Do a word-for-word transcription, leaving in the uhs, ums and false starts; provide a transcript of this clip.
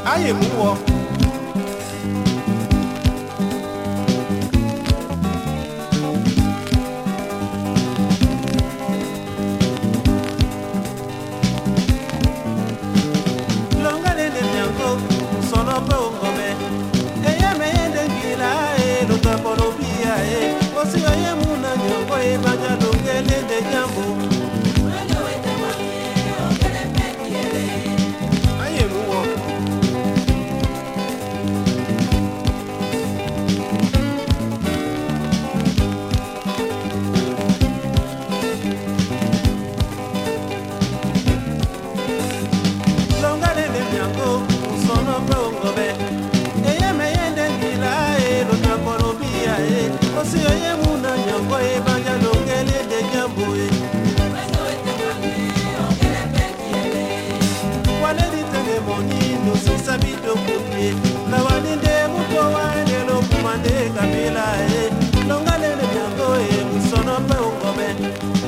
aye muwo longale ne nyango sono pongome eye me yende ngila e lo tapolo bia e osi aye muna nyango e banja longele de nyambo aye muwo si oye muna nyango e banja longele de nyambo e wale di tenge moni no si sabido kumbie na wani de muko wane lo kumande kabila e longale de nyango e musono pe ungobe